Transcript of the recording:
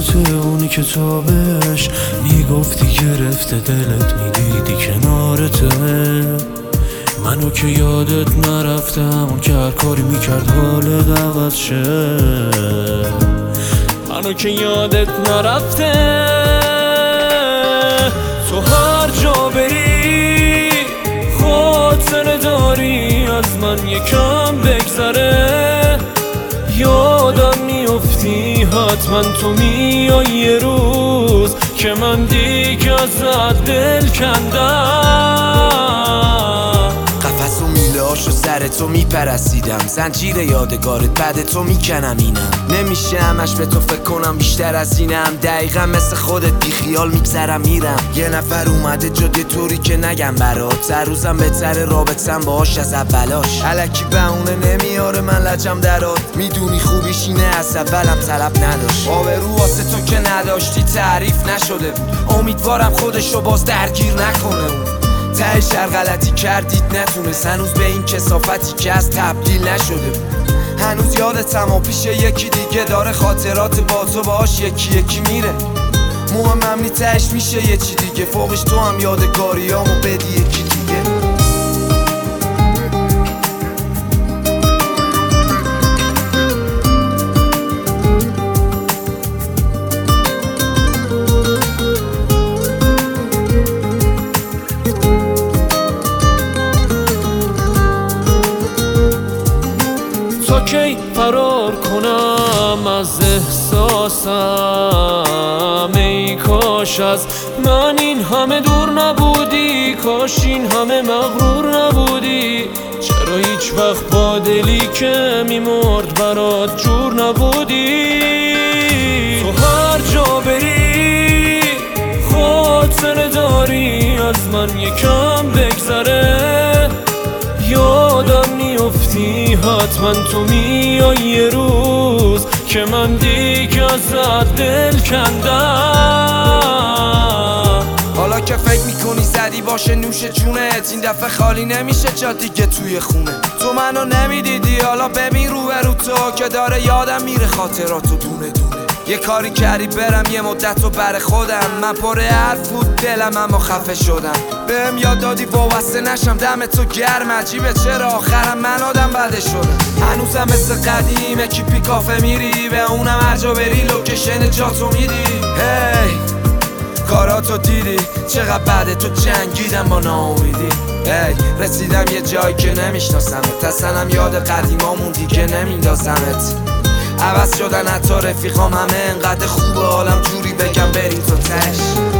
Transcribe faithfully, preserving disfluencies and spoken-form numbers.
یادته اون کتابش میگفتی گرفته دلت میدیدی کنارته، منو که یادت نرفتم اون که هر کاری میکرد حالت عوض شه، منو که یادت نرفته تو هر جا بری خاطره داری از من یکم بگذره، یادم میافتی حتما تو میای یه روز که من دیگه ازت دل کندم. قفس و میله هاشو سر تو میپرسیدم، زنجیر یادگارت بعد تو میکنم اینم، نمیشه همش به تو فکر کنم بیشتر از اینم، دقیقا مثل خودت بی خیال میگذرم میرم. یه نفر اومده جاده طوری که نگم برات، هر روزم بهتر رابطم باهاش از اولاش، الکی بهونه نمیاره من لجم درات، میدونی خوبیش اینه از اولم طلب نداشت، آبرو واسه تو که نداشتی تعریف نشده بود، امیدوارم خودشو باز درگیر نکنه اون، تهش هر غلطی کردید نتونست هنوز به این کثافتی که از تبدیل نشده بود، هنوز یادتم و پیش یکی دیگه داره خاطرات با تو باهاش یکی یکی میره، مهمم نی تهش میشه یه چی دیگه، فوقش تو هم یادگاریامو بدی یکی دیگه. کی فرار کنم از احساسم، ای کاش از من این همه دور نبودی، کاش این همه مغرور نبودی، چرا هیچ وقت با دلی که میمرد برات جور نبودی، تو هر جا بری خاطره داری از من یکم بگذره، یادم میافتی حتما تو میای یه روز که من دیگه ازت دل کندم. حالا که فکر میکنی زدی باشه نوش جونت، این دفعه خالی نمیشه جا دیگه توی خونه، تو منو نمیدیدی حالا ببین رو به رو تو که داره یادم میره خاطراتو دونه دونه، یه کاری کردی برم یه مدت و بر خودم، من پر حرف بود دلم اما خفه شدم، بهم یاد دادی وابسته نشم دم تو گرم، عجیبه چرا آخرم من آدم بده شدم، هنوزم مثل قدیم اکیپی کافه میری به اونم هر جا بری لوکیشن جاتو میدی، هی کاراتو دیدی چقدر بعد تو جنگیدم با ناامیدی، هی رسیدم یه جایی که نمیشناسمت، اصلا یاد قدیمامون دیگه نمیندازمت، عوض شدن حتی رفیقام همه انقدر خوبه حالم جوری بگم بریم تو تش.